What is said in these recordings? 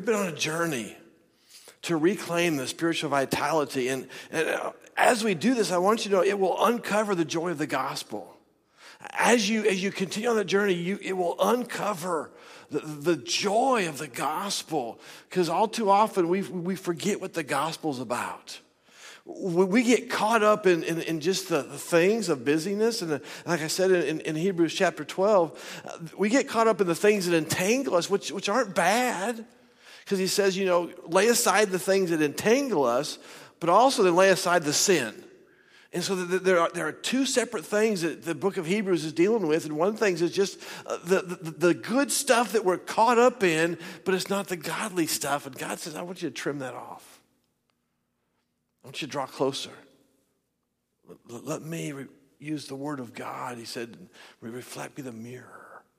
we've been on a journey to reclaim the spiritual vitality. And as we do this, I want you to know it will uncover the joy of the gospel. As you continue on the journey, it will uncover the joy of the gospel. Because all too often we forget what the gospel's about. We get caught up in just the things of busyness. And like I said in Hebrews chapter 12, we get caught up in the things that entangle us, which aren't bad. Because he says, lay aside the things that entangle us, but also then lay aside the sin. And so there are two separate things that the book of Hebrews is dealing with. And one thing is just the good stuff that we're caught up in, but it's not the godly stuff. And God says, I want you to trim that off. I want you to draw closer. Let me use the word of God. He said, reflect me the mirror.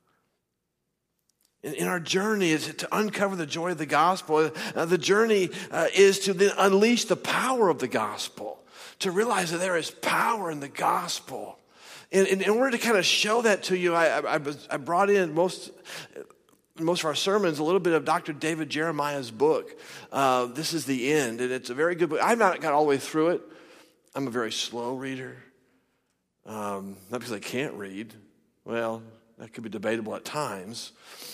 In our journey is to uncover the joy of the gospel. The journey is to then unleash the power of the gospel, to realize that there is power in the gospel. And in order to kind of show that to you, I brought in most of our sermons a little bit of Dr. David Jeremiah's book. This is the end, and it's a very good book. I've not got all the way through it. I'm a very slow reader. Not because I can't read. Well, that could be debatable at times.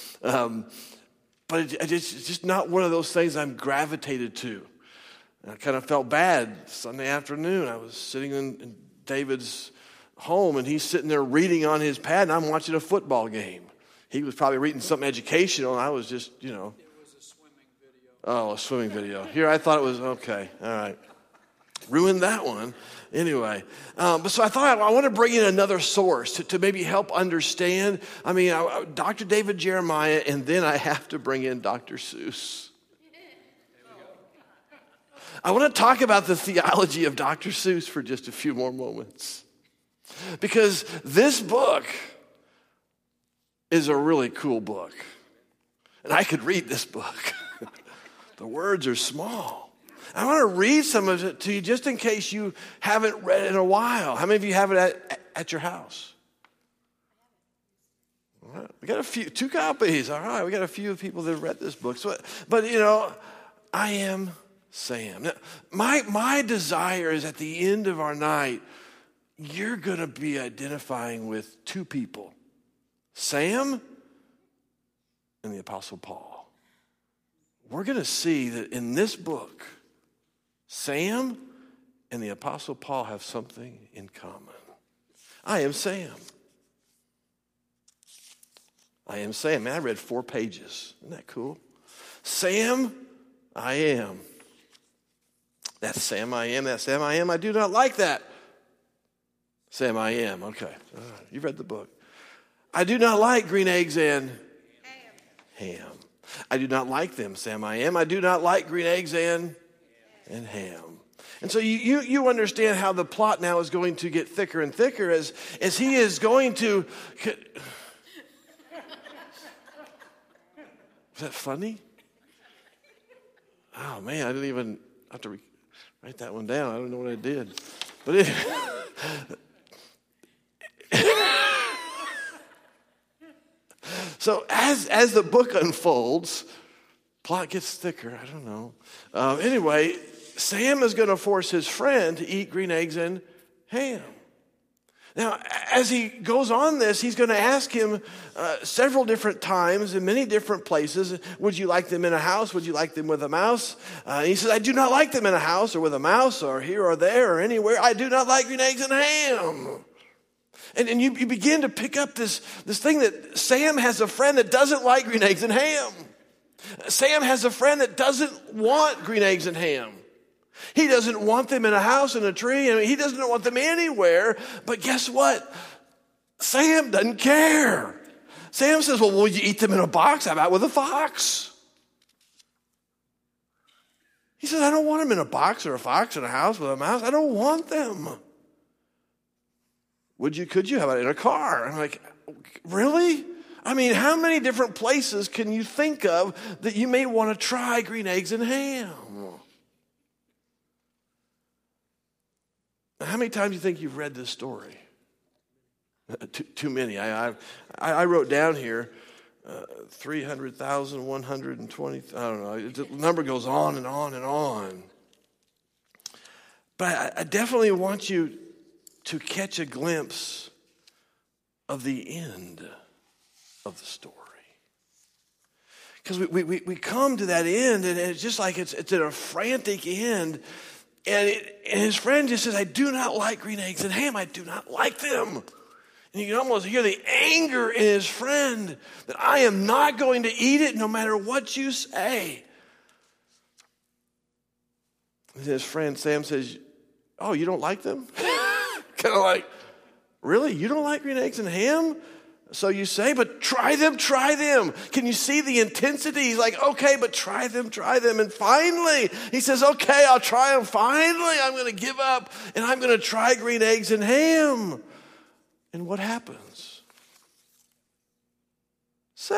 But it's just not one of those things I'm gravitated to. And I kind of felt bad Sunday afternoon. I was sitting in David's home, and he's sitting there reading on his pad, and I'm watching a football game. He was probably reading something educational, and I was just, It was a swimming video. Oh, a swimming video. Here, I thought it was, okay, all right. Ruined that one. Anyway, but so I thought I want to bring in another source to maybe help understand. I mean, Dr. David Jeremiah, and then I have to bring in Dr. Seuss. I want to talk about the theology of Dr. Seuss for just a few more moments. Because this book is a really cool book. And I could read this book. The words are small. I want to read some of it to you just in case you haven't read it in a while. How many of you have it at your house? All right. We got two copies. All right, we got a few people that have read this book. So, but I am Sam. Now, my desire is at the end of our night, you're going to be identifying with two people, Sam and the Apostle Paul. We're going to see that in this book, Sam and the Apostle Paul have something in common. I am Sam. I am Sam. Man, I read 4 pages. Isn't that cool? Sam, I am. That's Sam, I am. That's Sam, I am. I do not like that. Sam, I am. Okay. All right. You've read the book. I do not like green eggs and ham. I do not like them, Sam, I am. I do not like green eggs and ham. And so you understand how the plot now is going to get thicker and thicker as he is going to... Was that funny? Oh, man, I didn't even have to write that one down. I don't know what I did. But so as the book unfolds, plot gets thicker. I don't know. Anyway, Sam is going to force his friend to eat green eggs and ham. Now, as he goes on this, he's going to ask him several different times in many different places, would you like them in a house? Would you like them with a mouse? He says, I do not like them in a house or with a mouse or here or there or anywhere. I do not like green eggs and ham. And you begin to pick up this thing that Sam has a friend that doesn't like green eggs and ham. Sam has a friend that doesn't want green eggs and ham. He doesn't want them in a house, in a tree. I mean, he doesn't want them anywhere. But guess what? Sam doesn't care. Sam says, well, will you eat them in a box? How about with a fox? He says, I don't want them in a box or a fox in a house with a mouse. I don't want them. Could you? How about in a car? I'm like, really? I mean, how many different places can you think of that you may want to try green eggs and ham? How many times do you think you've read this story? Too many. I wrote down here, 300,000, 120, I don't know. The number goes on and on and on. But I definitely want you to catch a glimpse of the end of the story. Because we come to that end, and it's just like it's at a frantic end. And his friend just says, I do not like green eggs and ham. I do not like them. And you can almost hear the anger in his friend that I am not going to eat it no matter what you say. And his friend Sam says, oh, you don't like them? Kind of like, really? You don't like green eggs and ham? So you say, but try them. Can you see the intensity? He's like, okay, but try them. And finally, he says, okay, I'll try them. Finally, I'm going to give up, and I'm going to try green eggs and ham. And what happens? Say,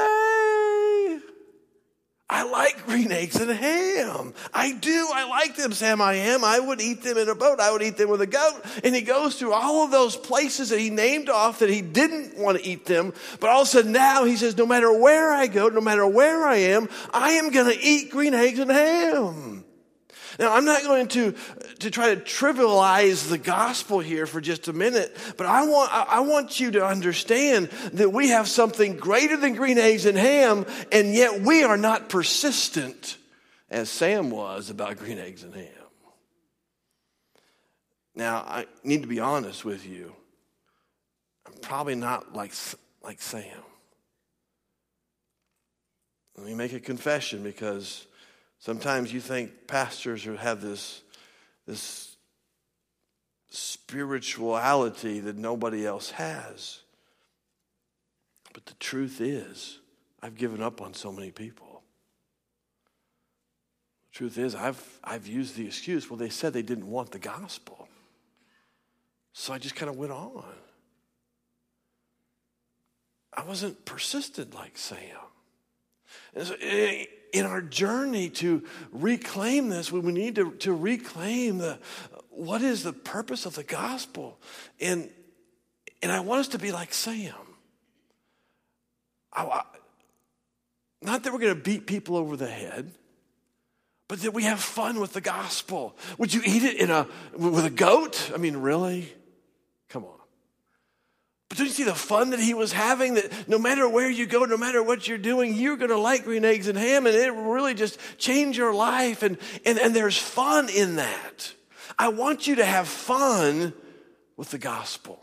I like green eggs and ham. I do. I like them, Sam. I would eat them in a boat. I would eat them with a goat. And he goes through all of those places that he named off that he didn't want to eat them. But all of a sudden now he says, no matter where I go, no matter where I am going to eat green eggs and ham. Now, I'm not going to try to trivialize the gospel here for just a minute, but I want you to understand that we have something greater than green eggs and ham, and yet we are not persistent as Sam was about green eggs and ham. Now, I need to be honest with you. I'm probably not like Sam. Let me make a confession, because sometimes you think pastors have this spirituality that nobody else has. But the truth is, I've given up on so many people. The truth is, I've used the excuse, well, they said they didn't want the gospel. So I just kind of went on. I wasn't persistent like Sam. And so in our journey to reclaim this, we need to reclaim what is the purpose of the gospel. And I want us to be like Sam. Not that we're going to beat people over the head, but that we have fun with the gospel. Would you eat it with a goat? I mean, really? Come on. But don't you see the fun that he was having? That no matter where you go, no matter what you're doing, you're going to like green eggs and ham, and it will really just change your life. And there's fun in that. I want you to have fun with the gospel.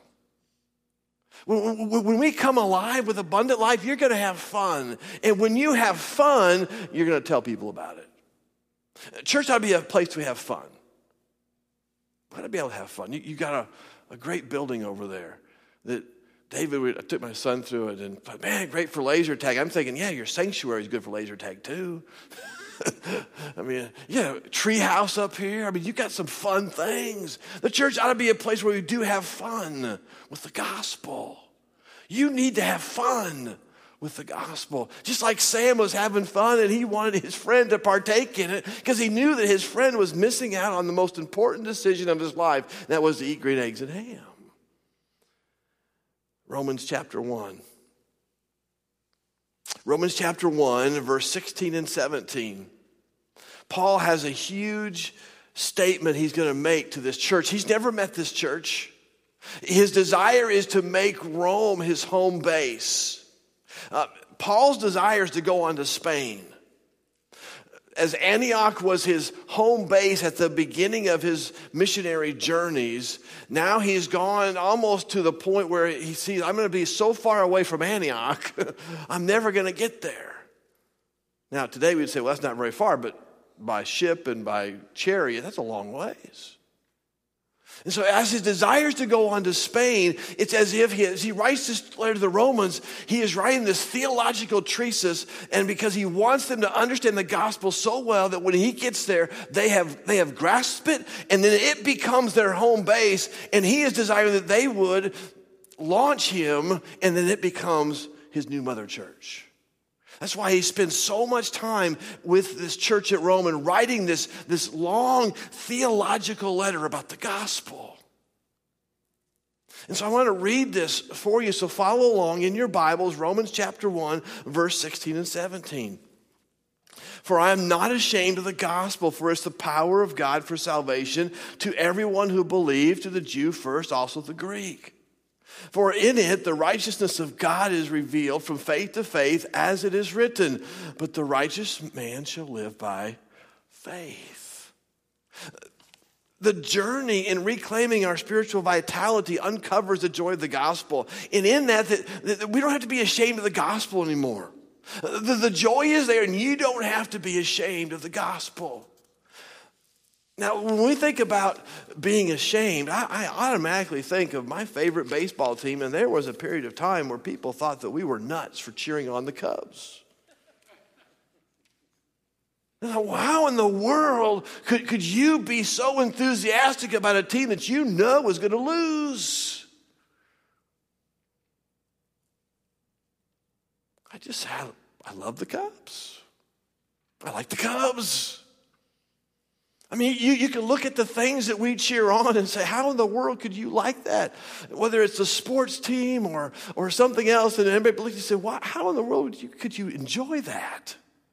When we come alive with abundant life, you're going to have fun. And when you have fun, you're going to tell people about it. Church ought to be a place we have fun. We ought to be able to have fun. You got a great building over there that David, I took my son through it and thought, man, great for laser tag. I'm thinking, yeah, your sanctuary is good for laser tag too. I mean, tree house up here. I mean, you got some fun things. The church ought to be a place where we do have fun with the gospel. You need to have fun with the gospel. Just like Sam was having fun and he wanted his friend to partake in it because he knew that his friend was missing out on the most important decision of his life. And that was to eat green eggs and ham. Romans chapter 1. Romans chapter 1, verse 16 and 17. Paul has a huge statement he's going to make to this church. He's never met this church. His desire is to make Rome his home base. Paul's desire is to go on to Spain. As Antioch was his home base at the beginning of his missionary journeys, now he's gone almost to the point where he sees, I'm going to be so far away from Antioch, I'm never going to get there. Now, today we'd say, well, that's not very far, but by ship and by chariot, that's a long ways. And so as his desires to go on to Spain, it's as if as he writes this letter to the Romans, he is writing this theological treatise, and because he wants them to understand the gospel so well that when he gets there, they have grasped it, and then it becomes their home base, and he is desiring that they would launch him, and then it becomes his new mother church. That's why he spends so much time with this church at Rome and writing this long theological letter about the gospel. And so I want to read this for you, so follow along in your Bibles, Romans chapter 1, verse 16 and 17. For I am not ashamed of the gospel, for it's the power of God for salvation to everyone who believes, to the Jew first, also the Greek. For in it the righteousness of God is revealed from faith to faith, as it is written, but the righteous man shall live by faith. The journey in reclaiming our spiritual vitality uncovers the joy of the gospel. And in that we don't have to be ashamed of the gospel anymore. The joy is there, and you don't have to be ashamed of the gospel. Now, when we think about being ashamed, I automatically think of my favorite baseball team, and there was a period of time where people thought that we were nuts for cheering on the Cubs. Now, how in the world could you be so enthusiastic about a team that you know is going to lose? I love the Cubs. I like the Cubs. I mean, you can look at the things that we cheer on and say, how in the world could you like that? Whether it's a sports team or something else, and everybody looks and says, how in the world could you enjoy that?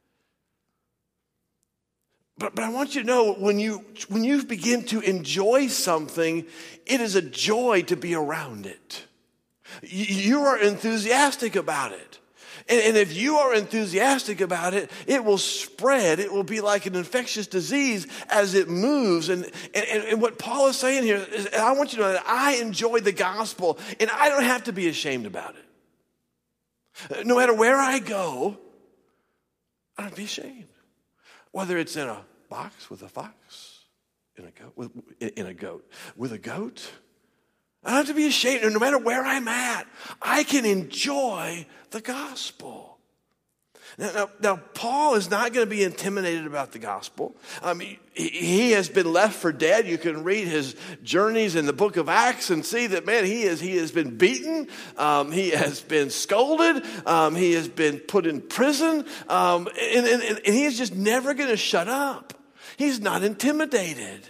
But I want you to know, when you begin to enjoy something, it is a joy to be around it. You are enthusiastic about it. And if you are enthusiastic about it, it will spread. It will be like an infectious disease as it moves. And what Paul is saying here is, I want you to know that I enjoy the gospel, and I don't have to be ashamed about it. No matter where I go, I don't have to be ashamed. Whether it's in a box with a fox, in a goat, with a goat, I don't have to be ashamed. No matter where I'm at, I can enjoy the gospel. Now Paul is not going to be intimidated about the gospel. He has been left for dead. You can read his journeys in the book of Acts and see that, man, he has been beaten. He has been scolded. He has been put in prison. And he is just never going to shut up. He's not intimidated.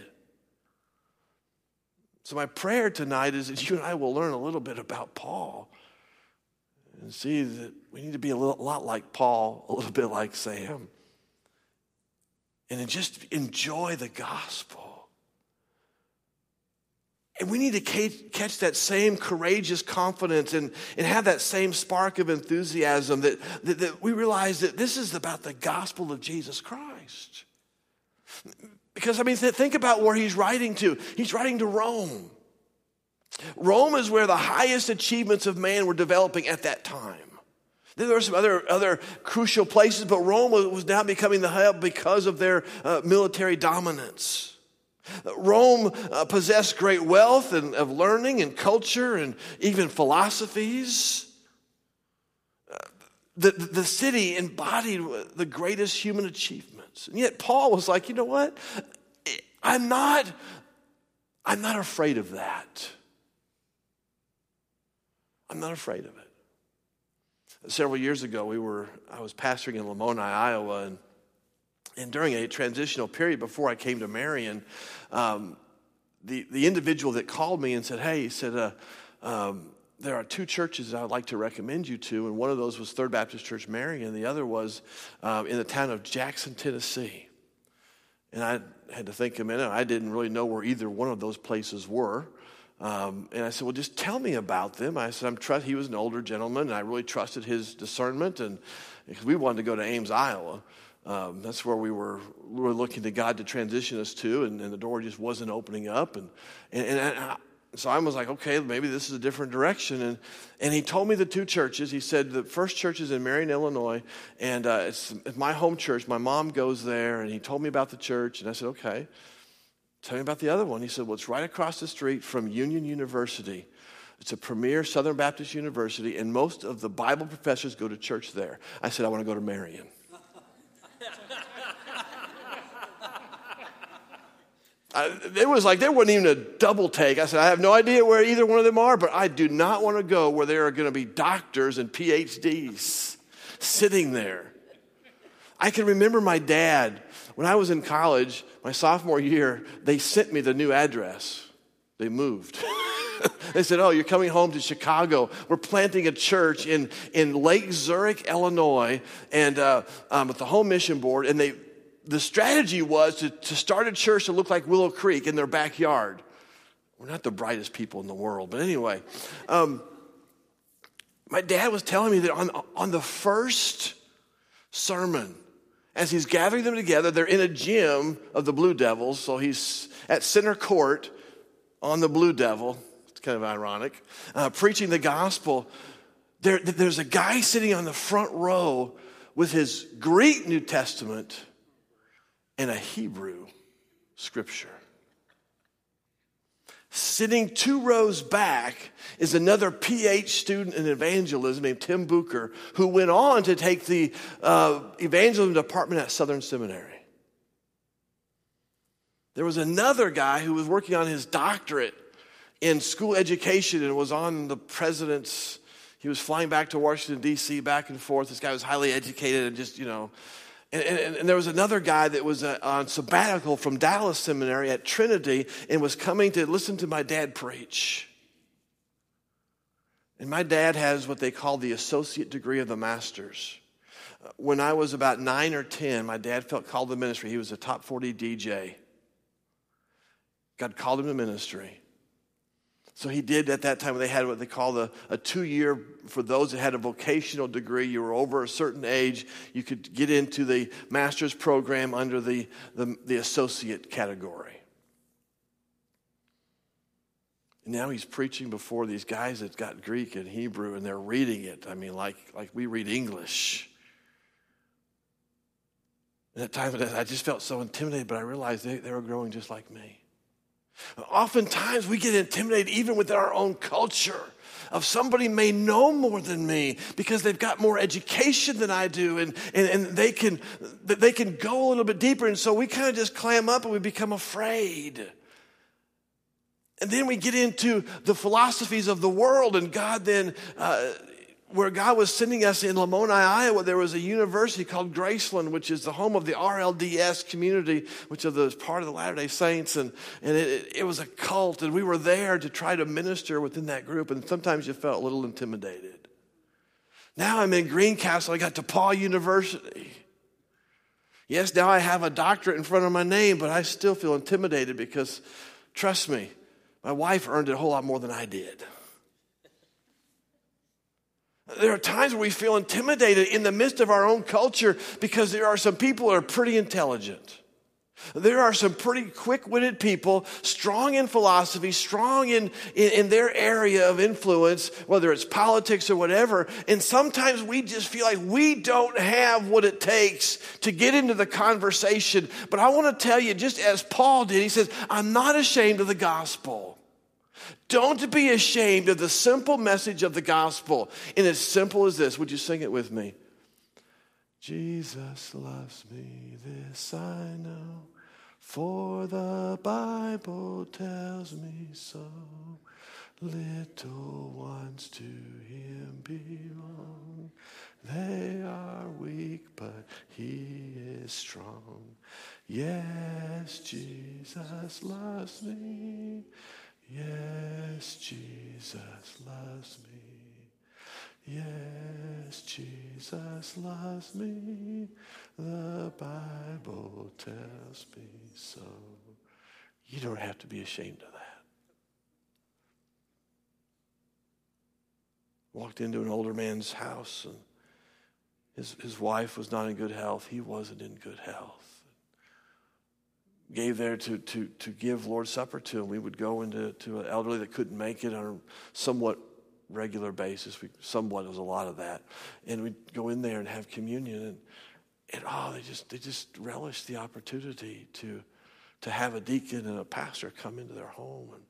So my prayer tonight is that you and I will learn a little bit about Paul and see that we need to be a lot like Paul, a little bit like Sam, and just enjoy the gospel. And we need to catch that same courageous confidence and have that same spark of enthusiasm that we realize that this is about the gospel of Jesus Christ. Because, think about where he's writing to. He's writing to Rome. Rome is where the highest achievements of man were developing at that time. There were some other crucial places, but Rome was now becoming the hub because of their military dominance. Rome possessed great wealth of learning and culture and even philosophies. The city embodied the greatest human achievements. And yet Paul was like, you know what? I'm not afraid of that. I'm not afraid of it. Several years ago, I was pastoring in Lamoni, Iowa, and during a transitional period before I came to Marion, the individual that called me and said, hey, he said, there are two churches I would like to recommend you to, and one of those was Third Baptist Church Marion, and the other was in the town of Jackson, Tennessee. And I had to think a minute. I didn't really know where either one of those places were. And I said, well, just tell me about them. I said, he was an older gentleman, and I really trusted his discernment, and because we wanted to go to Ames, Iowa. That's where we were looking to God to transition us to, and the door just wasn't opening up. So I was like, okay, maybe this is a different direction. And he told me the two churches. He said the first church is in Marion, Illinois, and it's my home church. My mom goes there, and he told me about the church. And I said, okay, tell me about the other one. He said, well, it's right across the street from Union University. It's a premier Southern Baptist university, and most of the Bible professors go to church there. I said, I want to go to Marion. It was like there wasn't even a double take. I said, I have no idea where either one of them are, but I do not want to go where there are going to be doctors and PhDs sitting there. I can remember my dad, when I was in college, my sophomore year, they sent me the new address. They moved. They said, oh, you're coming home to Chicago. We're planting a church in Lake Zurich, Illinois, and with the Home Mission Board. And the strategy was to start a church that looked like Willow Creek in their backyard. We're not the brightest people in the world, but anyway. My dad was telling me that on the first sermon, as he's gathering them together, they're in a gym of the Blue Devils, so he's at center court on the Blue Devil. It's kind of ironic. Preaching the gospel. There's a guy sitting on the front row with his Greek New Testament and a Hebrew scripture. Sitting 2 rows back is another PhD student in evangelism named Tim Bucher, who went on to take the evangelism department at Southern Seminary. There was another guy who was working on his doctorate in school education and was on the president's, he was flying back to Washington, D.C., back and forth. This guy was highly educated and just, And there was another guy that was on sabbatical from Dallas Seminary at Trinity and was coming to listen to my dad preach. And my dad has what they call the associate degree of the masters. When I was about 9 or 10, my dad felt called to ministry. He was a top 40 DJ. God called him to ministry. So he did at that time. They had what they called a 2-year, for those that had a vocational degree, you were over a certain age, you could get into the master's program under the associate category. And now he's preaching before these guys that got Greek and Hebrew, and they're reading it. I mean, like we read English. And at times I just felt so intimidated, but I realized they were growing just like me. Oftentimes we get intimidated even within our own culture of somebody may know more than me because they've got more education than I do and they can go a little bit deeper, and so we kind of just clam up and we become afraid. And then we get into the philosophies of the world, and God then where God was sending us in Lamoni, Iowa, there was a university called Graceland, which is the home of the RLDS community, which is part of the Latter-day Saints. And it was a cult, and we were there to try to minister within that group, and sometimes you felt a little intimidated. Now I'm in Greencastle. I got DePaul University. Yes, now I have a doctorate in front of my name, but I still feel intimidated because, trust me, my wife earned it a whole lot more than I did. There are times where we feel intimidated in the midst of our own culture because there are some people that are pretty intelligent. There are some pretty quick-witted people, strong in philosophy, strong in their area of influence, whether it's politics or whatever. And sometimes we just feel like we don't have what it takes to get into the conversation. But I want to tell you, just as Paul did, he says, I'm not ashamed of the gospel. Don't be ashamed of the simple message of the gospel. And as simple as this, would you sing it with me? Jesus loves me, this I know, for the Bible tells me so. Little ones to him belong. They are weak, but he is strong. Yes, Jesus loves me. Yes, Jesus loves me. Yes, Jesus loves me. The Bible tells me so. You don't have to be ashamed of that. Walked into an older man's house, and his wife was not in good health. He wasn't in good health. Gave there to give Lord's Supper to him. We would go into an elderly that couldn't make it on a somewhat regular basis. Somewhat was a lot of that. And we'd go in there and have communion, and they just relished the opportunity to have a deacon and a pastor come into their home. And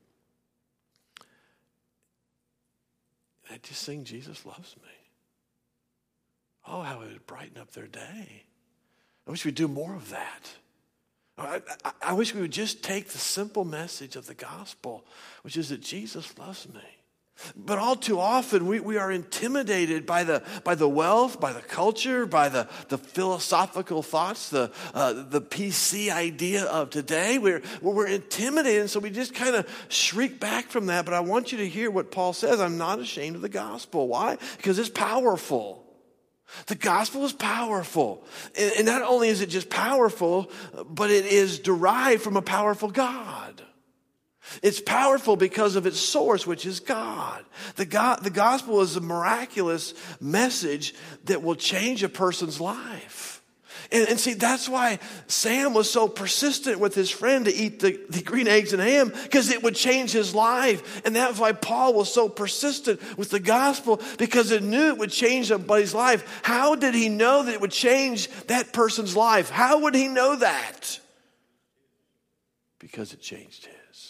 I just sing, Jesus loves me. Oh, how it would brighten up their day. I wish we'd do more of that. I wish we would just take the simple message of the gospel, which is that Jesus loves me. But all too often, we are intimidated by the wealth, by the culture, by the philosophical thoughts, the PC idea of today. We're intimidated, and so we just kind of shrink back from that. But I want you to hear what Paul says. I'm not ashamed of the gospel. Why? Because it's powerful. The gospel is powerful. And not only is it just powerful, but it is derived from a powerful God. It's powerful because of its source, which is God. The gospel is a miraculous message that will change a person's life. And see, that's why Sam was so persistent with his friend to eat the green eggs and ham, because it would change his life. And that's why Paul was so persistent with the gospel, because it knew it would change somebody's life. How did he know that it would change that person's life? How would he know that? Because it changed his.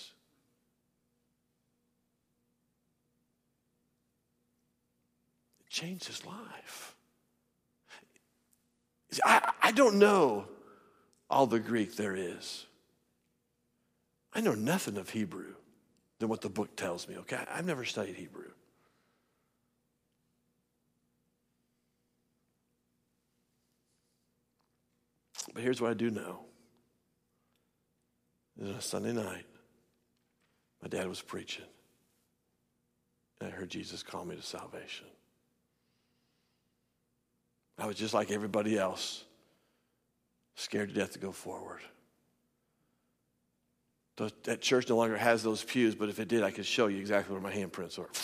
Changed his life. I don't know all the Greek there is. I know nothing of Hebrew than what the book tells me, okay? I've never studied Hebrew. But here's what I do know. On a Sunday night, my dad was preaching, and I heard Jesus call me to salvation. I was just like everybody else, scared to death to go forward. That church no longer has those pews, but if it did, I could show you exactly where my handprints are.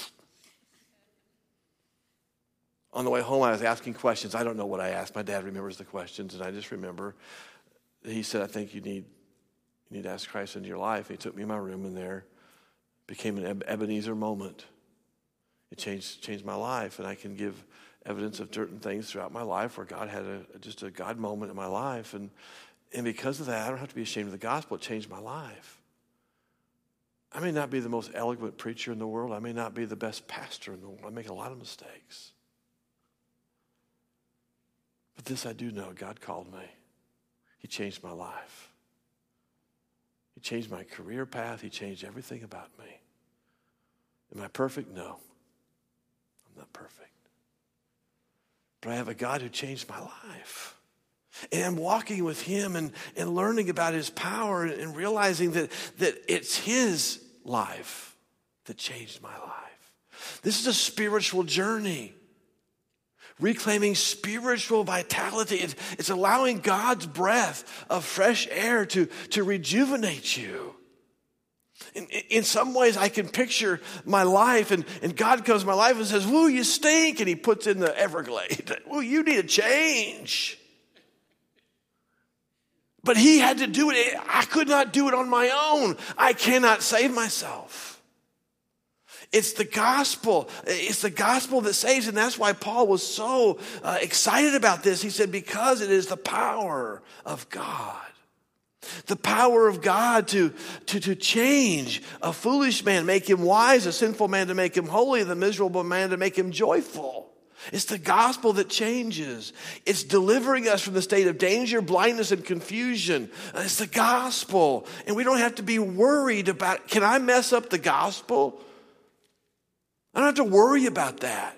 On the way home, I was asking questions. I don't know what I asked. My dad remembers the questions, and I just remember that he said, I think you need to ask Christ into your life. He took me in my room, and there became an Ebenezer moment. It changed my life, and I can give evidence of certain things throughout my life where God had just a God moment in my life. And because of that, I don't have to be ashamed of the gospel. It changed my life. I may not be the most eloquent preacher in the world. I may not be the best pastor in the world. I make a lot of mistakes. But this I do know, God called me. He changed my life. He changed my career path. He changed everything about me. Am I perfect? No. I'm not perfect. But I have a God who changed my life. And I'm walking with him and learning about his power and realizing that it's his life that changed my life. This is a spiritual journey. Reclaiming spiritual vitality. It's allowing God's breath of fresh air to rejuvenate you. In some ways, I can picture my life, and God comes to my life and says, woo, you stink, and he puts in the Everglade. Woo, you need a change. But he had to do it. I could not do it on my own. I cannot save myself. It's the gospel. It's the gospel that saves, and that's why Paul was so excited about this. He said, because it is the power of God. The power of God to change a foolish man, make him wise, a sinful man to make him holy, the miserable man to make him joyful. It's the gospel that changes. It's delivering us from the state of danger, blindness, and confusion. It's the gospel. And we don't have to be worried about, can I mess up the gospel? I don't have to worry about that.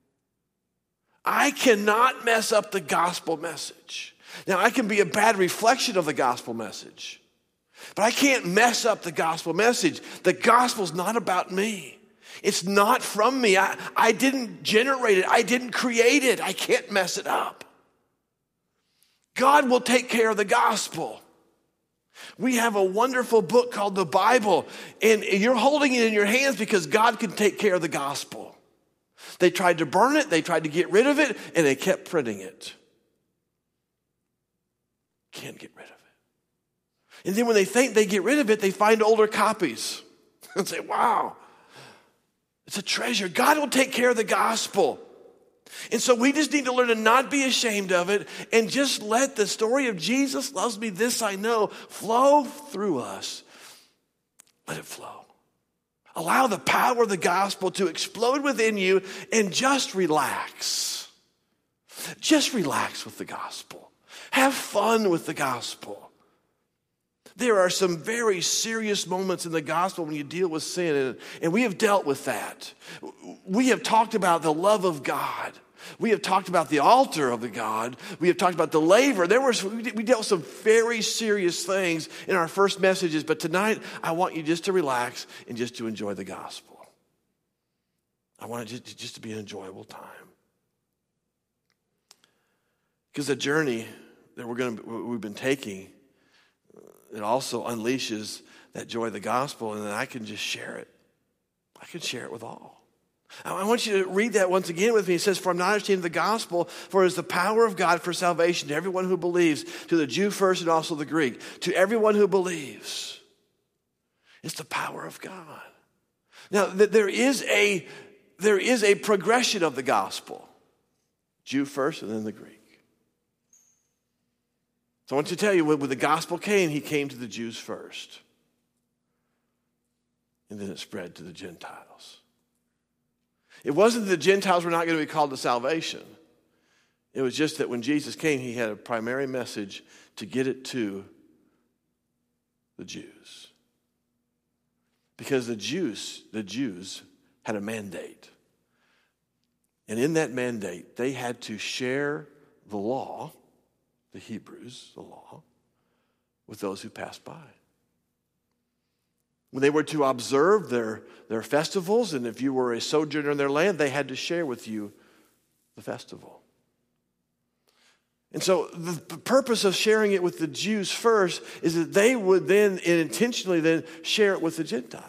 I cannot mess up the gospel message. Now, I can be a bad reflection of the gospel message, but I can't mess up the gospel message. The gospel's not about me. It's not from me. I didn't generate it. I didn't create it. I can't mess it up. God will take care of the gospel. We have a wonderful book called the Bible, and you're holding it in your hands because God can take care of the gospel. They tried to burn it. They tried to get rid of it, and they kept printing it. Can't get rid of it. And then when they think they get rid of it, they find older copies and say, wow, it's a treasure. God will take care of the gospel. And so we just need to learn to not be ashamed of it and just let the story of Jesus loves me, this I know, flow through us. Let it flow. Allow the power of the gospel to explode within you and just relax. Just relax with the gospel. Have fun with the gospel. There are some very serious moments in the gospel when you deal with sin, and we have dealt with that. We have talked about the love of God. We have talked about the altar of the God. We have talked about the laver. We dealt with some very serious things in our first messages, but tonight I want you just to relax and just to enjoy the gospel. I want it just to be an enjoyable time. Because the journey that we've been taking, it also unleashes that joy of the gospel, and then I can just share it. I can share it with all. I want you to read that once again with me. It says, "For I'm not ashamed of the gospel, for it is the power of God for salvation to everyone who believes, to the Jew first and also the Greek." To everyone who believes. It's the power of God. Now, there is a progression of the gospel. Jew first and then the Greek. So I want to tell you, when the gospel came, he came to the Jews first. And then it spread to the Gentiles. It wasn't that the Gentiles were not going to be called to salvation. It was just that when Jesus came, he had a primary message to get it to the Jews. Because the Jews had a mandate. And in that mandate, they had to share the law, the Hebrews, the law, with those who passed by. When they were to observe their festivals, and if you were a sojourner in their land, they had to share with you the festival. And so the purpose of sharing it with the Jews first is that they would then intentionally then share it with the Gentiles.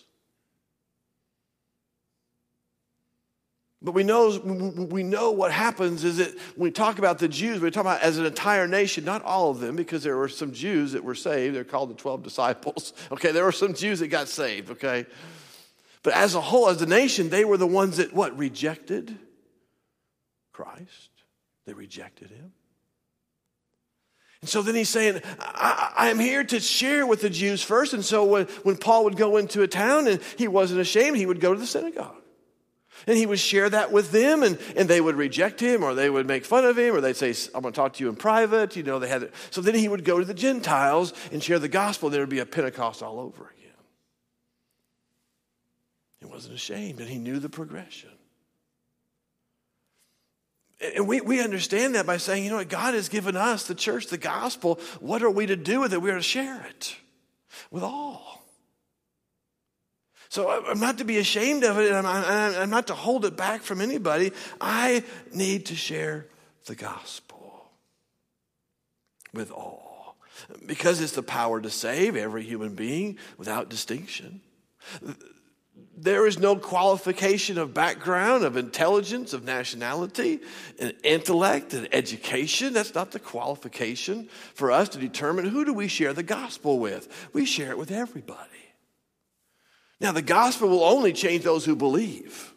But we know what happens is that when we talk about the Jews, we're talking about as an entire nation, not all of them, because there were some Jews that were saved. They're called the 12 disciples. Okay, there were some Jews that got saved, okay? But as a whole, as a nation, they were the ones that, rejected Christ. They rejected him. And so then he's saying, I am here to share with the Jews first. And so when Paul would go into a town and he wasn't ashamed, he would go to the synagogue. And he would share that with them, and they would reject him, or they would make fun of him, or they'd say, "I'm going to talk to you in private." You know, they had it. So then he would go to the Gentiles and share the gospel. There would be a Pentecost all over again. He wasn't ashamed, and he knew the progression. And we understand that by saying, God has given us, the church, the gospel. What are we to do with it? We are to share it with all. So I'm not to be ashamed of it, and I'm not to hold it back from anybody. I need to share the gospel with all, because it's the power to save every human being without distinction. There is no qualification of background, of intelligence, of nationality, and intellect, and education. That's not the qualification for us to determine who do we share the gospel with. We share it with everybody. Now, the gospel will only change those who believe.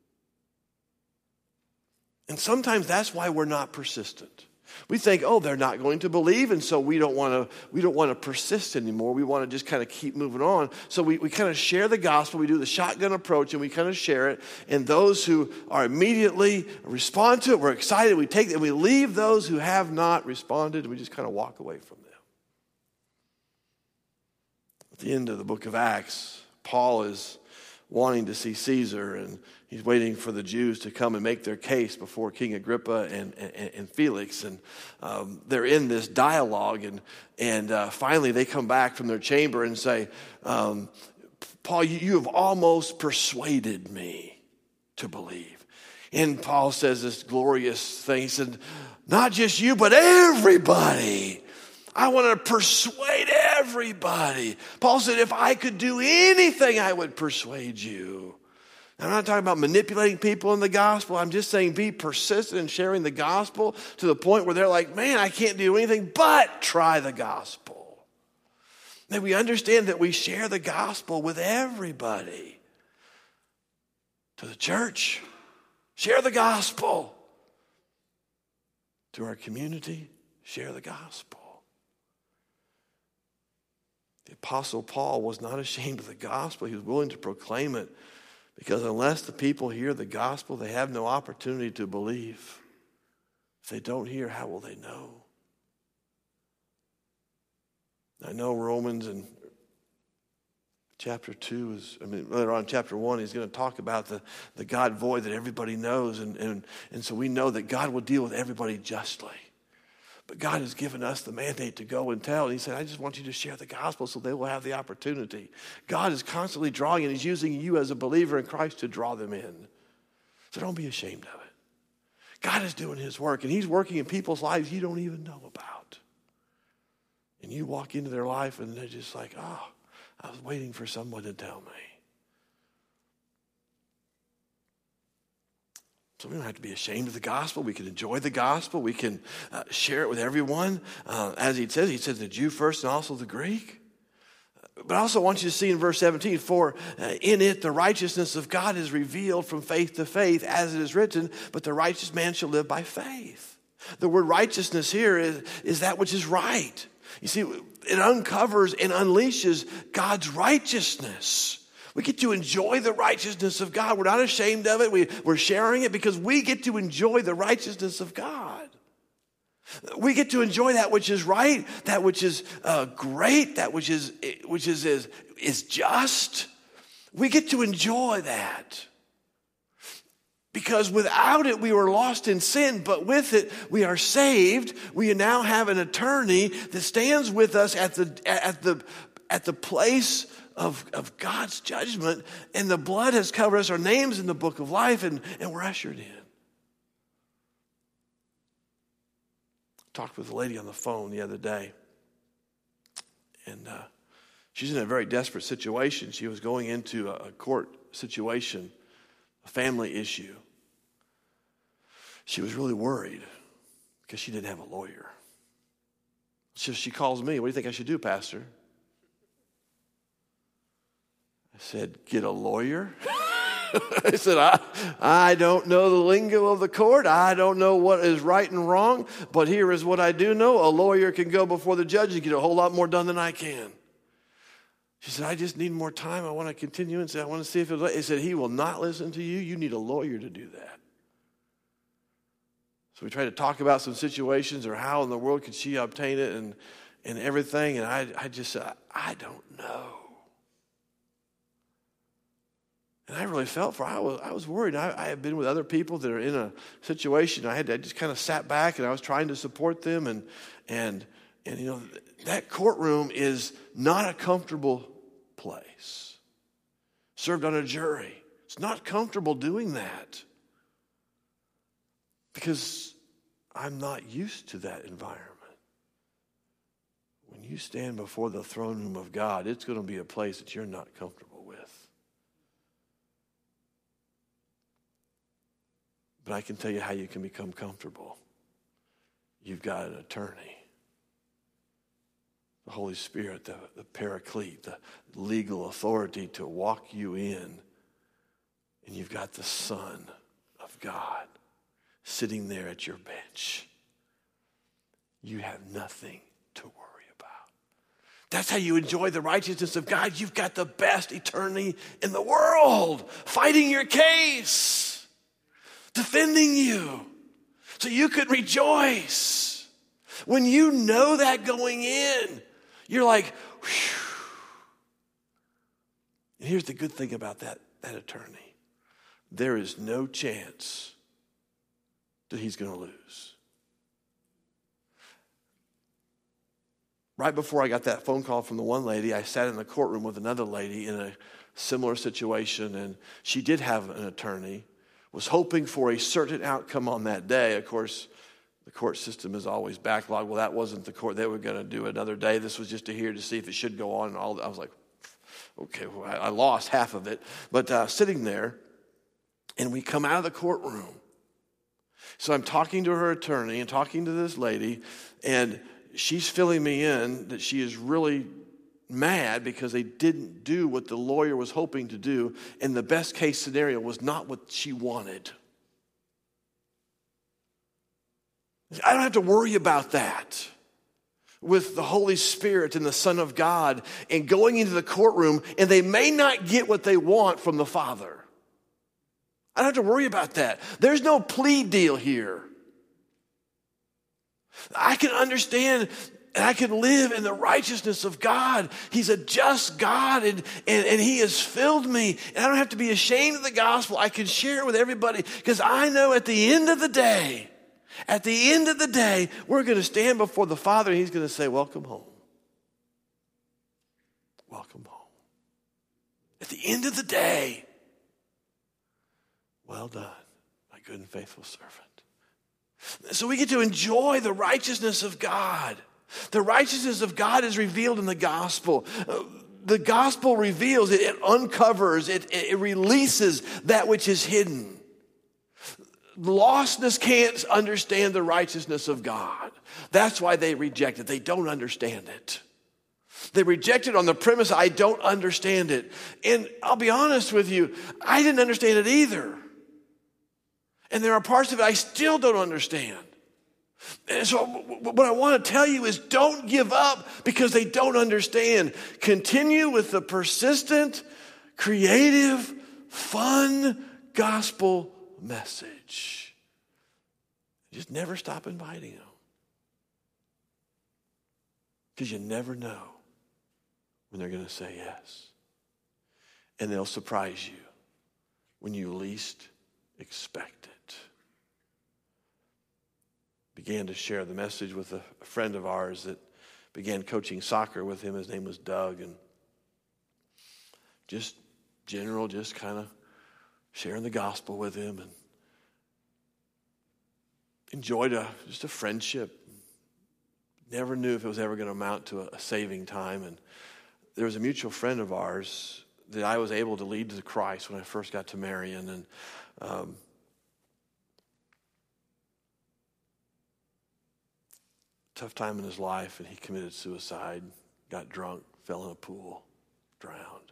And sometimes that's why we're not persistent. We think, they're not going to believe, and so we don't want to persist anymore. We want to just kind of keep moving on. So we kind of share the gospel. We do the shotgun approach, and we kind of share it. And those who are immediately respond to it, we're excited. We take it, and we leave those who have not responded, and we just kind of walk away from them. At the end of the book of Acts, Paul is wanting to see Caesar, and he's waiting for the Jews to come and make their case before King Agrippa and Felix. And they're in this dialogue, and finally they come back from their chamber and say, Paul, you have almost persuaded me to believe. And Paul says this glorious thing. He said, not just you, but everybody. I want to persuade everybody. Paul said, if I could do anything, I would persuade you. I'm not talking about manipulating people in the gospel. I'm just saying be persistent in sharing the gospel to the point where they're like, man, I can't do anything but try the gospel. May we understand that we share the gospel with everybody. To the church, share the gospel. To our community, share the gospel. The Apostle Paul was not ashamed of the gospel. He was willing to proclaim it, because unless the people hear the gospel, they have no opportunity to believe. If they don't hear, how will they know? Now, I know Romans and chapter 2 later on in chapter 1, he's going to talk about the God void that everybody knows. And so we know that God will deal with everybody justly. But God has given us the mandate to go and tell. And he said, I just want you to share the gospel so they will have the opportunity. God is constantly drawing, and he's using you as a believer in Christ to draw them in. So don't be ashamed of it. God is doing his work, and he's working in people's lives you don't even know about. And you walk into their life, and they're just like, oh, I was waiting for someone to tell me. So we don't have to be ashamed of the gospel. We can enjoy the gospel. We can share it with everyone. As he says the Jew first and also the Greek. But I also want you to see in verse 17, for in it the righteousness of God is revealed from faith to faith, as it is written, but the righteous man shall live by faith. The word righteousness here is that which is right. You see, it uncovers and unleashes God's righteousness. We get to enjoy the righteousness of God. We're not ashamed of it. We're sharing it because we get to enjoy the righteousness of God. We get to enjoy that which is right, that which is great, that which is just. We get to enjoy that. Because without it, we were lost in sin, but with it, we are saved. We now have an attorney that stands with us at the place of God's judgment, and the blood has covered us, our names in the book of life, and we're ushered in. Talked with a lady on the phone the other day, and she's in a very desperate situation. She was going into a court situation, a family issue. She was really worried because she didn't have a lawyer. So she calls me, what do you think I should do, Pastor? I said, get a lawyer? I said, I don't know the lingo of the court. I don't know what is right and wrong, but here is what I do know. A lawyer can go before the judge and get a whole lot more done than I can. She said, I just need more time. I want to continue and say, I want to see if he said, he will not listen to you. You need a lawyer to do that. So we tried to talk about some situations or how in the world could she obtain it and everything. And I just said, I don't know. And I really felt for her. I was worried. I had been with other people that are in a situation. I just kind of sat back and I was trying to support them. And you know, that courtroom is not a comfortable place. Served on a jury. It's not comfortable doing that. Because I'm not used to that environment. When you stand before the throne room of God, it's going to be a place that you're not comfortable with. But I can tell you how you can become comfortable. You've got an attorney. The Holy Spirit, the Paraclete, the legal authority to walk you in. And you've got the Son of God sitting there at your bench. You have nothing to worry about. That's how you enjoy the righteousness of God. You've got the best attorney in the world fighting your case, defending you, so you could rejoice. When you know that going in, you're like, whew. And here's the good thing about that attorney. There is no chance that he's going to lose. Right before I got that phone call from the one lady, I sat in the courtroom with another lady in a similar situation, and she did have an attorney, was hoping for a certain outcome on that day. Of course, the court system is always backlogged. Well, that wasn't the court. They were going to do another day. This was just to hear to see if it should go on. And all. I was like, okay, well, I lost half of it. But sitting there, and we come out of the courtroom. So I'm talking to her attorney and talking to this lady, and she's filling me in that she is really mad because they didn't do what the lawyer was hoping to do, and the best case scenario was not what she wanted. I don't have to worry about that with the Holy Spirit and the Son of God and going into the courtroom, and they may not get what they want from the Father. I don't have to worry about that. There's no plea deal here. I can understand And I can live in the righteousness of God. He's a just God, and he has filled me. And I don't have to be ashamed of the gospel. I can share it with everybody because I know at the end of the day, we're going to stand before the Father and he's going to say, welcome home. Welcome home. At the end of the day, well done, my good and faithful servant. So we get to enjoy the righteousness of God. The righteousness of God is revealed in the gospel. The gospel reveals, it uncovers, it releases that which is hidden. Lostness can't understand the righteousness of God. That's why they reject it. They don't understand it. They reject it on the premise, I don't understand it. And I'll be honest with you, I didn't understand it either. And there are parts of it I still don't understand. And so what I want to tell you is don't give up because they don't understand. Continue with the persistent, creative, fun gospel message. Just never stop inviting them. Because you never know when they're going to say yes. And they'll surprise you when you least expect it. Began to share the message with a friend of ours that began coaching soccer with him. His name was Doug. And just kind of sharing the gospel with him and enjoyed just a friendship. Never knew if it was ever going to amount to a saving time. And there was a mutual friend of ours that I was able to lead to Christ when I first got to Marion. And tough time in his life, and he committed suicide, got drunk, fell in a pool, drowned.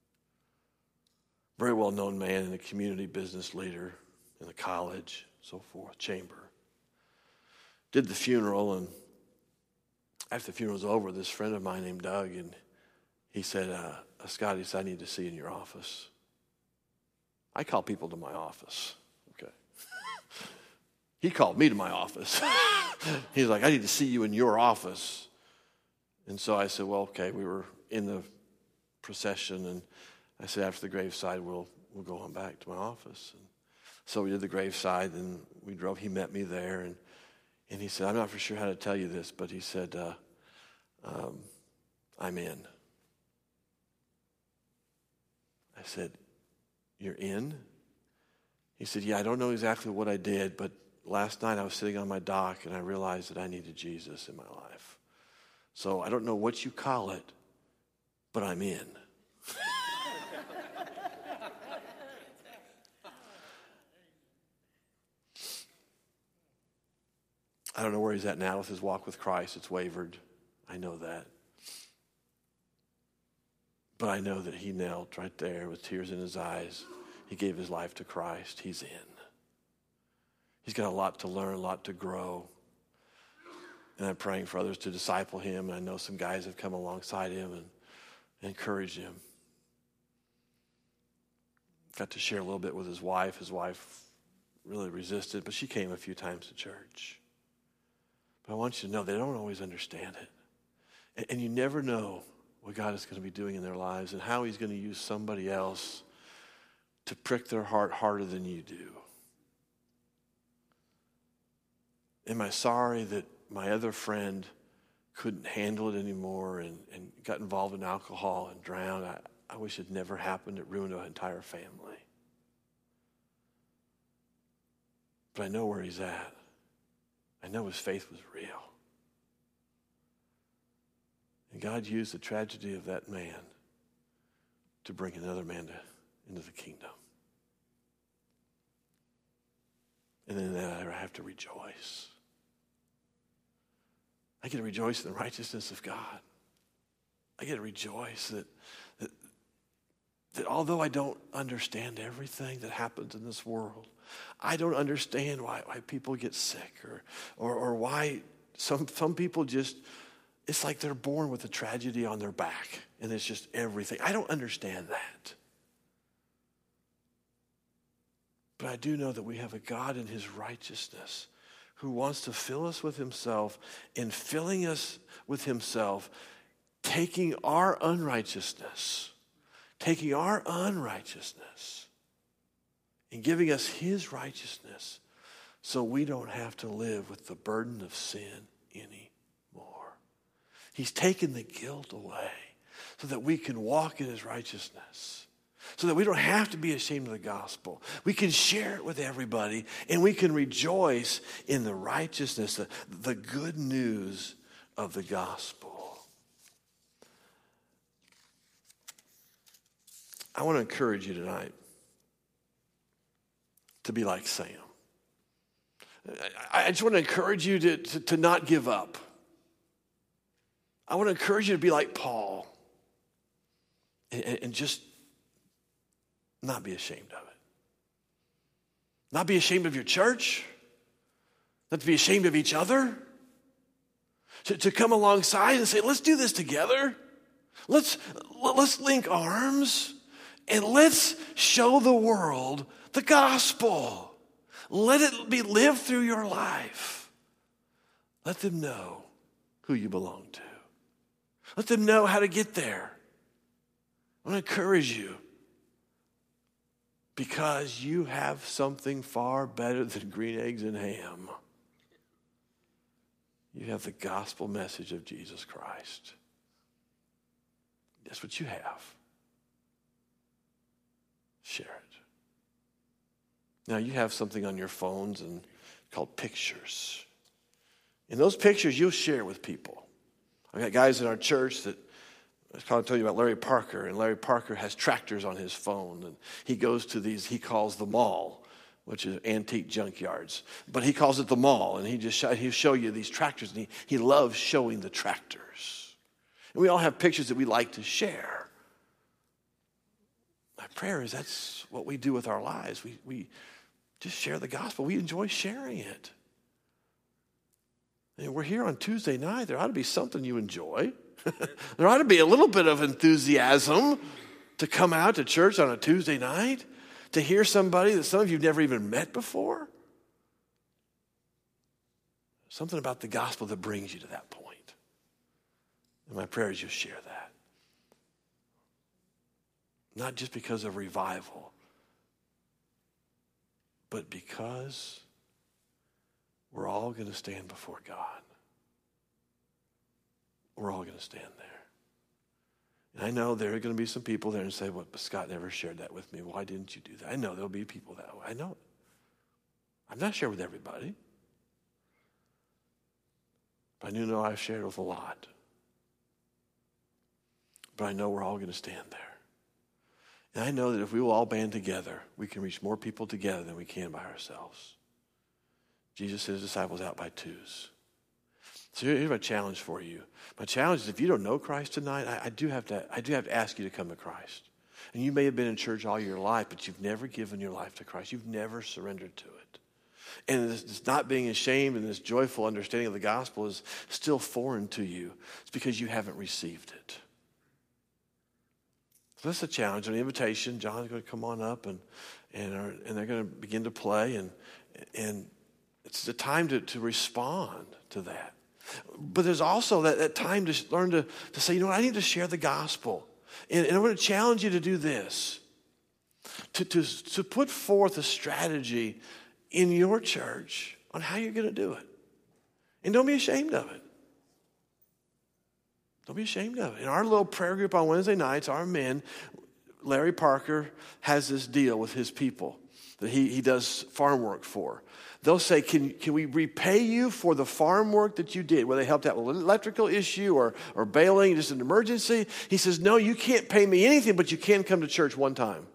Very well-known man in the community, business leader in the college, so forth, chamber. Did the funeral, and after the funeral was over, this friend of mine named Doug, and he said, Scott, he said, I need to see you in your office. I call people to my office. Okay. He called me to my office. He's like, I need to see you in your office. And so I said, well, okay. We were in the procession, and I said, after the graveside, we'll go on back to my office. And so we did the graveside, and we drove. He met me there, and he said, I'm not for sure how to tell you this, but he said, I'm in. I said, you're in? He said, yeah, I don't know exactly what I did, but last night I was sitting on my dock and I realized that I needed Jesus in my life. So I don't know what you call it, but I'm in. I don't know where he's at now with his walk with Christ. It's wavered. I know that. But I know that he knelt right there with tears in his eyes. He gave his life to Christ. He's in. He's got a lot to learn, a lot to grow. And I'm praying for others to disciple him. And I know some guys have come alongside him and encouraged him. Got to share a little bit with his wife. His wife really resisted, but she came a few times to church. But I want you to know they don't always understand it. And you never know what God is going to be doing in their lives and how he's going to use somebody else to prick their heart harder than you do. Am I sorry that my other friend couldn't handle it anymore and got involved in alcohol and drowned? I wish it never happened. It ruined an entire family. But I know where he's at. I know his faith was real. And God used the tragedy of that man to bring another man into the kingdom. And in that I have to rejoice. I get to rejoice in the righteousness of God. I get to rejoice that although I don't understand everything that happens in this world, I don't understand why people get sick or why some people just, it's like they're born with a tragedy on their back and it's just everything. I don't understand that. But I do know that we have a God in his righteousness who wants to fill us with himself, and filling us with himself, taking our unrighteousness, and giving us his righteousness so we don't have to live with the burden of sin anymore. He's taken the guilt away so that we can walk in his righteousness, so that we don't have to be ashamed of the gospel. We can share it with everybody, and we can rejoice in the righteousness, the good news of the gospel. I want to encourage you tonight to be like Sam. I just want to encourage you to not give up. I want to encourage you to be like Paul and just not be ashamed of it. Not be ashamed of your church. Not to be ashamed of each other. To come alongside and say, let's do this together. Let's link arms and let's show the world the gospel. Let it be lived through your life. Let them know who you belong to. Let them know how to get there. I want to encourage you because you have something far better than green eggs and ham. You have the gospel message of Jesus Christ. That's what you have. Share it. Now you have something on your phones and called pictures. In those pictures, you'll share with people. I've got guys in our church that I was going to tell you about Larry Parker, and Larry Parker has tractors on his phone, and he goes to these, he calls the mall, which is antique junkyards, but he calls it the mall, and he'll show you these tractors, and he loves showing the tractors. And we all have pictures that we like to share. My prayer is that's what we do with our lives. We just share the gospel. We enjoy sharing it. And we're here on Tuesday night. There ought to be something you enjoy. There ought to be a little bit of enthusiasm to come out to church on a Tuesday night, to hear somebody that some of you have never even met before. Something about the gospel that brings you to that point. And my prayer is you'll share that. Not just because of revival, but because we're all going to stand before God. We're all going to stand there. And I know there are going to be some people there and say, well, Scott never shared that with me. Why didn't you do that? I know there'll be people that way. I know it. I'm not sharing with everybody. But I do know I've shared with a lot. But I know we're all going to stand there. And I know that if we will all band together, we can reach more people together than we can by ourselves. Jesus sent his disciples out by twos. So here's my challenge for you. My challenge is if you don't know Christ tonight, I do have to ask you to come to Christ. And you may have been in church all your life, but you've never given your life to Christ. You've never surrendered to it. And this not being ashamed and this joyful understanding of the gospel is still foreign to you. It's because you haven't received it. So that's a challenge, an invitation. John's going to come on up and they're going to begin to play. And it's the time to respond to that. But there's also that time to learn to say, you know what, I need to share the gospel. And I'm going to challenge you to do this. To put forth a strategy in your church on how you're going to do it. And don't be ashamed of it. Don't be ashamed of it. In our little prayer group on Wednesday nights, our men, Larry Parker has this deal with his people that he does farm work for. They'll say, can we repay you for the farm work that you did, where they helped out with an electrical issue or bailing, just an emergency? He says, no, you can't pay me anything, but you can come to church one time. Amen.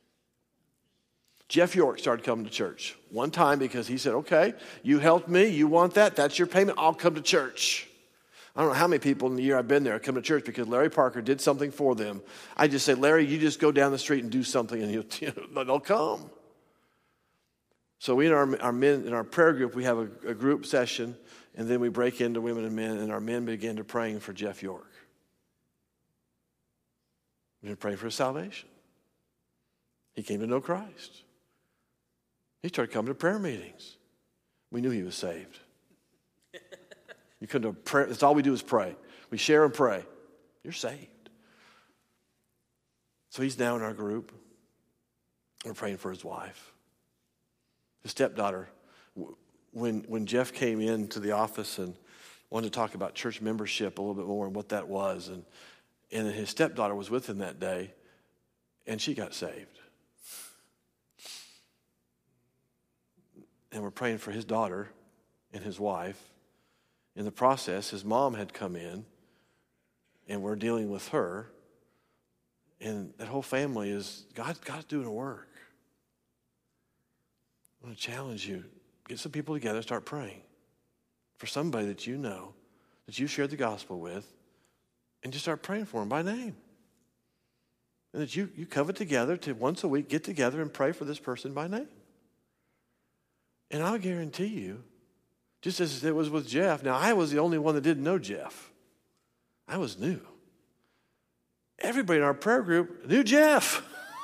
Jeff York started coming to church one time because he said, okay, you helped me, you want that, that's your payment, I'll come to church. I don't know how many people in the year I've been there come to church because Larry Parker did something for them. I just say, Larry, you just go down the street and do something and they'll come. So we in our men in our prayer group, we have a group session, and then we break into women and men, and our men begin to praying for Jeff York. We're praying for his salvation. He came to know Christ. He started coming to prayer meetings. We knew he was saved. You couldn't have prayer. That's all we do is pray. We share and pray. You're saved. So he's now in our group. We're praying for his wife. His stepdaughter. When Jeff came into the office and wanted to talk about church membership a little bit more and what that was, and his stepdaughter was with him that day, and she got saved. And we're praying for his daughter and his wife. In the process, his mom had come in, and we're dealing with her. And that whole family is, God's doing a work. I want to challenge you. Get some people together, start praying for somebody that you know, that you shared the gospel with, and just start praying for them by name. And that you covet together to once a week get together and pray for this person by name. And I'll guarantee you, just as it was with Jeff, now I was the only one that didn't know Jeff. I was new. Everybody in our prayer group knew Jeff.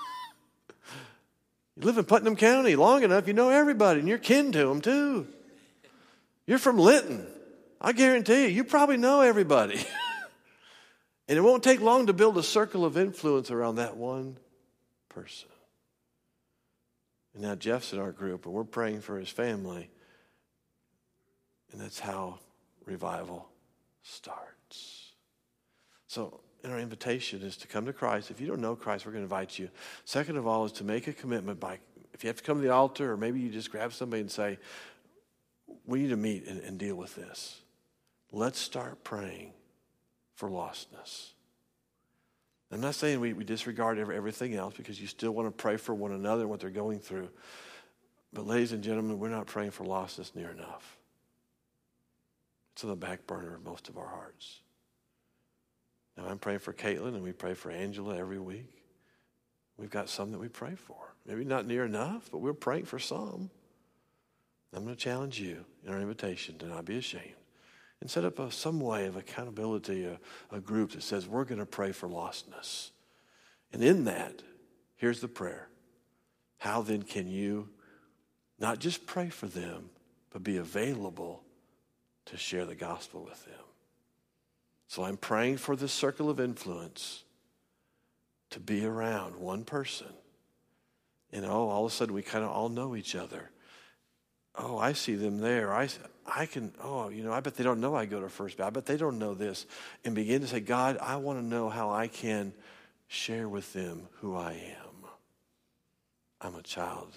You live in Putnam County long enough, you know everybody, and you're kin to them too. You're from Linton. I guarantee you probably know everybody. And it won't take long to build a circle of influence around that one person. And now Jeff's in our group, and we're praying for his family. And that's how revival starts. So, and our invitation is to come to Christ. If you don't know Christ, we're going to invite you. Second of all is to make a commitment by, if you have to come to the altar, or maybe you just grab somebody and say, we need to meet and deal with this. Let's start praying for lostness. I'm not saying we disregard everything else, because you still want to pray for one another and what they're going through. But ladies and gentlemen, we're not praying for lostness near enough. It's on the back burner of most of our hearts. Now, I'm praying for Caitlin, and we pray for Angela every week. We've got some that we pray for. Maybe not near enough, but we're praying for some. I'm going to challenge you in our invitation to not be ashamed and set up some way of accountability, a group that says we're going to pray for lostness. And in that, here's the prayer. How then can you not just pray for them, but be available to share the gospel with them? So I'm praying for this circle of influence to be around one person. And all of a sudden we kind of all know each other. Oh, I see them there. I can, I bet they don't know I go to First Baptist. I bet they don't know this. And begin to say, God, I want to know how I can share with them who I am. I'm a child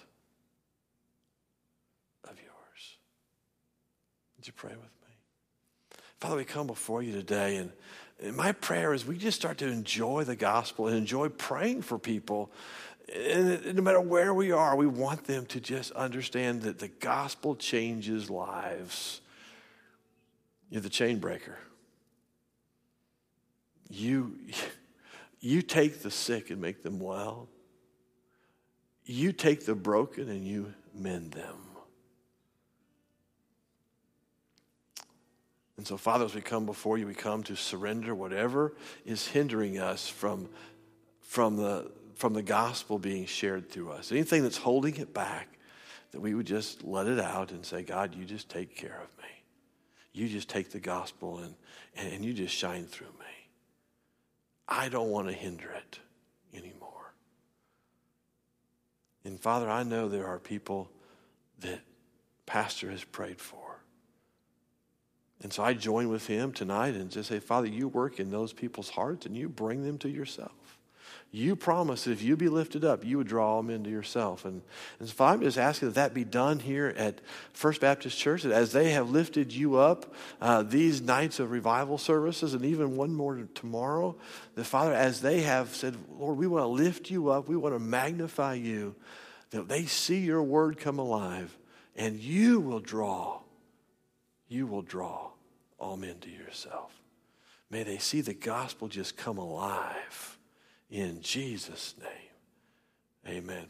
of yours. Would you pray with me? Father, we come before you today, and my prayer is we just start to enjoy the gospel and enjoy praying for people. And no matter where we are, we want them to just understand that the gospel changes lives. You're the chain breaker. You take the sick and make them well. You take the broken and you mend them. And so, Father, as we come before you, we come to surrender whatever is hindering us from the gospel being shared through us. Anything that's holding it back, that we would just let it out and say, God, you just take care of me. You just take the gospel and you just shine through me. I don't want to hinder it anymore. And Father, I know there are people that Pastor has prayed for. And so I join with him tonight and just say, Father, you work in those people's hearts and you bring them to yourself. You promised that if you be lifted up, you would draw them into yourself. And so I'm just asking that be done here at First Baptist Church, that as they have lifted you up these nights of revival services and even one more tomorrow, that Father, as they have said, Lord, we want to lift you up, we want to magnify you, that they see your word come alive and you will draw all men to yourself. May they see the gospel just come alive. In Jesus' name, amen.